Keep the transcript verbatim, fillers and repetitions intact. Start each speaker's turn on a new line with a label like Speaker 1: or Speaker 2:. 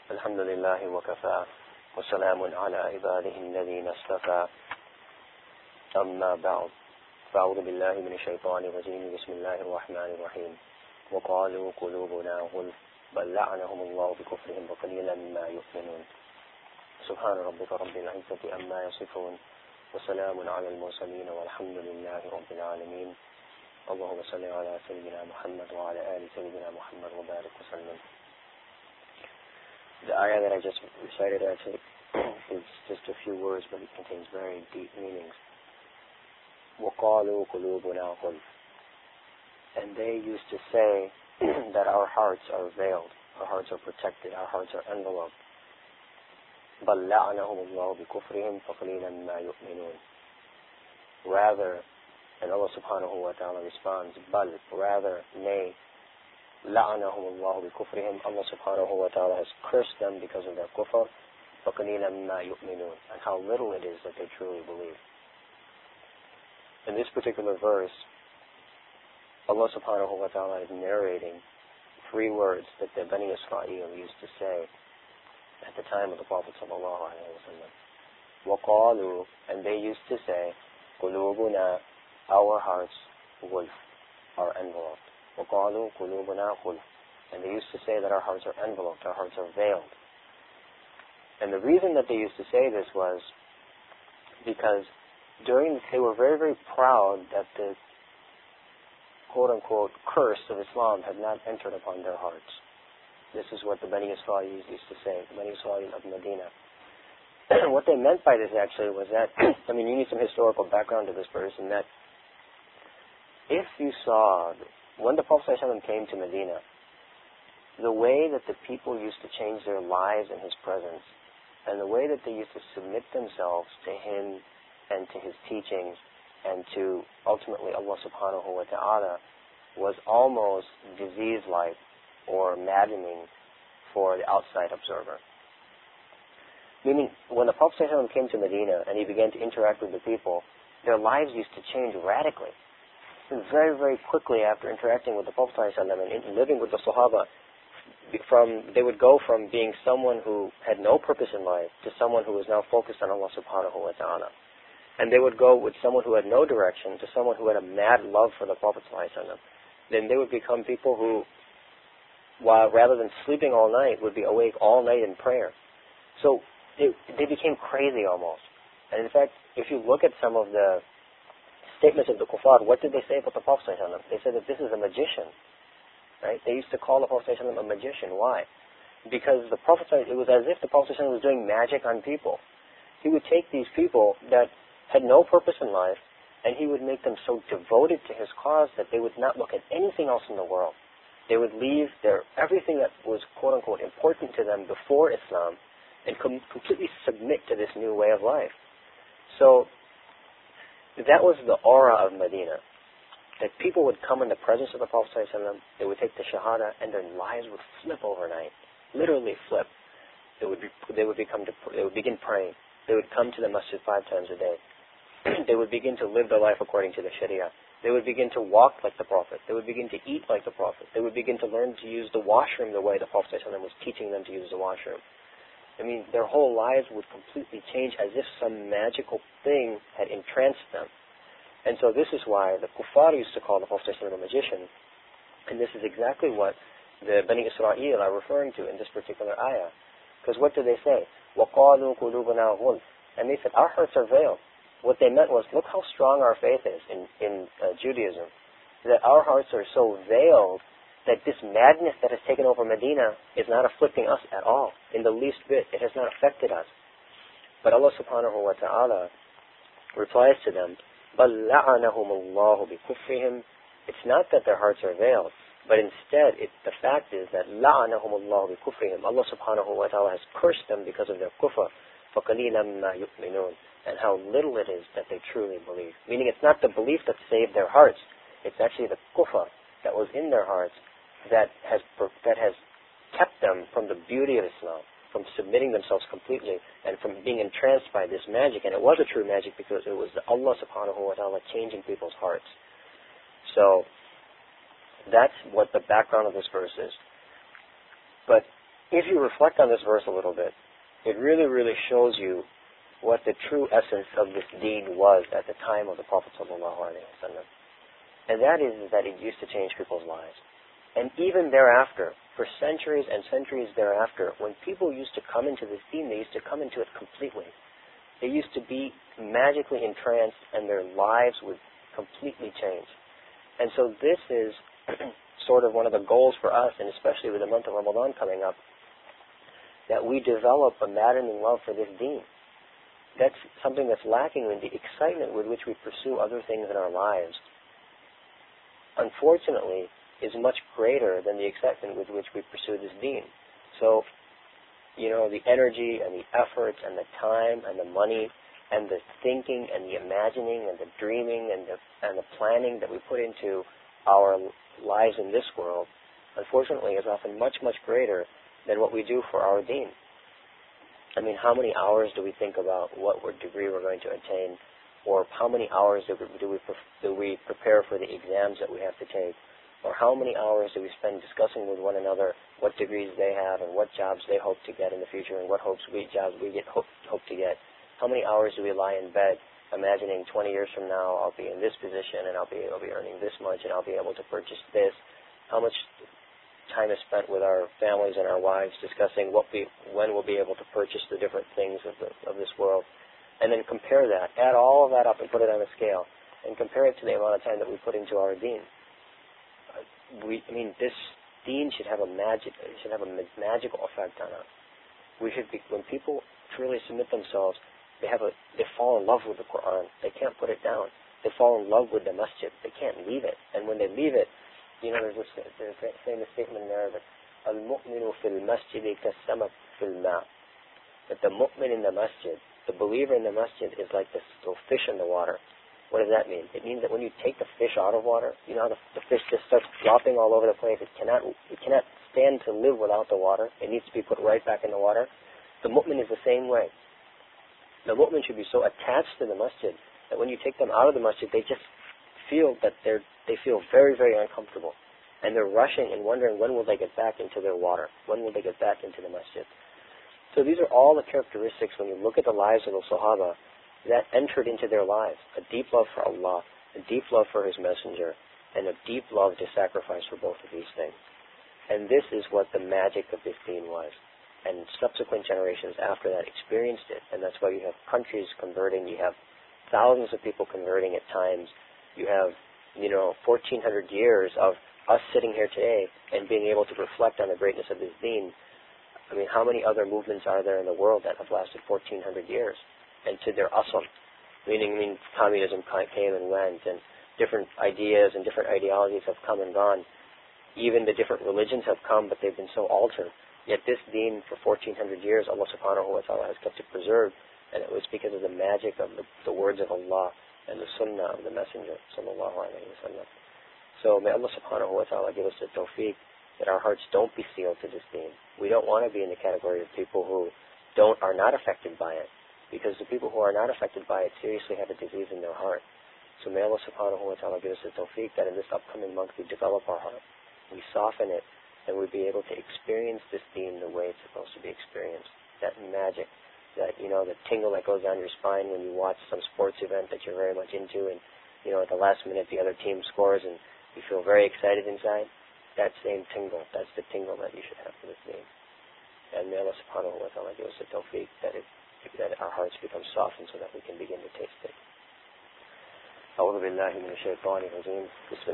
Speaker 1: الحمد لله وكفى وسلام على عباده الذين اصطفى أما بعد فأعوذ بالله من الشيطان الرجيم بسم الله الرحمن الرحيم وقالوا قلوبنا غلف بل لعنهم الله بكفرهم وقليلا ما يؤمنون سبحان ربك رب العزة عما يصفون وسلام على المرسلين والحمد لله رب العالمين اللهم صل على سيدنا محمد وعلى آل سيدنا محمد وبارك وسلم. The ayah that I just recited actually is just a few words, but it contains very deep meanings. وَقَالُوا قُلُوبُنَا غُلْفٌ. And they used to say that our hearts are veiled, our hearts are protected, our hearts are enveloped. بَلْ لَعَنَهُمُ اللَّهُ بِكُفْرِهِمْ فَقَلِيلًا مَا يُؤْمِنُونَ. Rather, and Allah subhanahu wa ta'ala responds, بَلْ, rather, nay, لَعَنَهُمُ اللَّهُ بِكُفْرِهِمْ. Allah subhanahu wa ta'ala has cursed them because of their kufr. فَقَلِيلًا مَا يُؤْمِنُونَ. And how little it is that they truly believe. In this particular verse, Allah subhanahu wa ta'ala is narrating three words that the Bani Israel used to say at the time of the Prophet sallallahu alaihi wasallam. وَقَالُوا, and they used to say, قُلُوبُنَا, our hearts, غُلْفٌ, are enveloped. وَقَالُوا قُلُوبُنَا غُلْفٌ. And they used to say that our hearts are enveloped, our hearts are veiled. And the reason that they used to say this was because during, they were very, very proud that the quote-unquote curse of Islam had not entered upon their hearts. This is what the Bani Israel used to say, the Bani Israel of Medina. What they meant by this actually was that, I mean, you need some historical background to this verse, in that if you saw, when the Prophet ﷺ came to Medina, the way that the people used to change their lives in his presence, and the way that they used to submit themselves to him and to his teachings, and to ultimately Allah subhanahu wa ta'ala, was almost disease-like or maddening for the outside observer. Meaning, when the Prophet ﷺ came to Medina and he began to interact with the people, their lives used to change radically. And very, very quickly after interacting with the Prophet ﷺ and living with the Sahaba, from, they would go from being someone who had no purpose in life to someone who was now focused on Allah subhanahu wa ta'ala. And they would go with someone who had no direction to someone who had a mad love for the Prophet ﷺ. Then they would become people who, while rather than sleeping all night, would be awake all night in prayer. So they, they became crazy almost. And in fact, if you look at some of the statements of the kuffar, what did they say about the Prophet ﷺ? They said that this is a magician. Right? They used to call the Prophet ﷺ a magician. Why? Because the Prophet, it was as if the Prophet ﷺ was doing magic on people. He would take these people that had no purpose in life, and he would make them so devoted to his cause that they would not look at anything else in the world. They would leave their everything that was quote-unquote important to them before Islam and com- completely submit to this new way of life. So that was the aura of Medina. That people would come in the presence of the Prophet ﷺ, they would take the Shahada, and their lives would flip overnight. Literally flip. They would be, they would become they would begin praying. They would come to the masjid five times a day. They would begin to live their life according to the Sharia. They would begin to walk like the Prophet. They would begin to eat like the Prophet. They would begin to learn to use the washroom the way the Prophet ﷺ was teaching them to use the washroom. I mean, their whole lives would completely change as if some magical thing had entranced them. And so this is why the kuffar used to call the Prophet ﷺ a magician. And this is exactly what the Bani Israel are referring to in this particular ayah. Because what do they say? وَقَالُوا قُلُوبُنَا غُلْفٌ. And they said, our hearts are veiled. What they meant was, look how strong our faith is in, in uh, Judaism. That our hearts are so veiled that this madness that has taken over Medina is not afflicting us at all. In the least bit. It has not affected us. But Allah subhanahu wa ta'ala replies to them, بَلْ لَعَنَهُمُ اللَّهُ بِكُفْرِهِمْ. It's not that their hearts are veiled, but instead it, the fact is that لَعَنَهُمُ اللَّهُ بِكُفْرِهِمْ. Allah subhanahu wa ta'ala has cursed them because of their kufr. فَقَلِيلًا مَا يُؤْمِنُونَ. And how little it is that they truly believe. Meaning it's not the belief that saved their hearts. It's actually the kufr that was in their hearts that has that has kept them from the beauty of Islam, from submitting themselves completely, and from being entranced by this magic. And it was a true magic because it was Allah subhanahu wa ta'ala changing people's hearts. So that's what the background of this verse is. But if you reflect on this verse a little bit, it really, really shows you what the true essence of this deen was at the time of the Prophet sallallahu alaihi wasallam. And that is, is that it used to change people's lives. And even thereafter, for centuries and centuries thereafter, when people used to come into this deen, they used to come into it completely. They used to be magically entranced and their lives would completely change. And so this is sort of one of the goals for us, and especially with the month of Ramadan coming up, that we develop a maddening love for this deen. That's something that's lacking in the excitement with which we pursue other things in our lives. Unfortunately, is much greater than the excitement with which we pursue this deen. So, you know, the energy and the efforts and the time and the money and the thinking and the imagining and the dreaming and the and the planning that we put into our lives in this world, unfortunately, is often much, much greater than what we do for our deen. I mean, how many hours do we think about what degree we're going to attain, or how many hours do we, do we do we prepare for the exams that we have to take? Or how many hours do we spend discussing with one another what degrees they have and what jobs they hope to get in the future and what hopes we jobs we get hope, hope to get? How many hours do we lie in bed imagining twenty years from now I'll be in this position and I'll be I'll be earning this much and I'll be able to purchase this? How much time is spent with our families and our wives discussing what we when we'll be able to purchase the different things of the, of this world? And then compare that, add all of that up and put it on a scale and compare it to the amount of time that we put into our deen. We, I mean, this deen should have a magic, should have a magical effect on us. We should be, when people truly submit themselves, they have a, they fall in love with the Quran. They can't put it down. They fall in love with the masjid. They can't leave it. And when they leave it, you know, there's this, there's a famous statement in Arabic, "Al-mu'minu fil masjidi kas-samak fil ma." That the mu'min in the masjid, the believer in the masjid, is like this little fish in the water. What does that mean? It means that when you take the fish out of water, you know how the, the fish just starts flopping all over the place. It cannot, it cannot stand to live without the water. It needs to be put right back in the water. The mu'min is the same way. The mu'min should be so attached to the masjid that when you take them out of the masjid, they just feel that they're, they feel very, very uncomfortable. And they're rushing and wondering when will they get back into their water? When will they get back into the masjid? So these are all the characteristics when you look at the lives of the Sahaba that entered into their lives. A deep love for Allah, a deep love for His Messenger, and a deep love to sacrifice for both of these things. And this is what the magic of this deen was. And subsequent generations after that experienced it. And that's why you have countries converting. You have thousands of people converting at times. You have, you know, fourteen hundred years of us sitting here today and being able to reflect on the greatness of this deen. I mean, how many other movements are there in the world that have lasted fourteen hundred years? And to their asl, meaning, I mean, communism came and went, and different ideas and different ideologies have come and gone. Even the different religions have come, but they've been so altered. Yet this deen, for fourteen hundred years, Allah subhanahu wa ta'ala has kept it preserved, and it was because of the magic of the, the words of Allah and the sunnah of the Messenger, sallallahu alayhi wa sallam. So may Allah subhanahu wa ta'ala give us the tawfiq that our hearts don't be sealed to this deen. We don't want to be in the category of people who don't are not affected by it. Because the people who are not affected by it seriously have a disease in their heart. So may Allah subhanahu wa ta'ala give us the tawfiq that in this upcoming month we develop our heart, we soften it, and we be able to experience this deen the way it's supposed to be experienced. That magic, that, you know, the tingle that goes down your spine when you watch some sports event that you're very much into, and, you know, at the last minute the other team scores and you feel very excited inside. That same tingle, that's the tingle that you should have for this deen. And may Allah subhanahu wa ta'ala give us the tawfiq that it that our hearts become softened so that we can begin to taste it. أعوذ بالله من الشيطان الرجيم.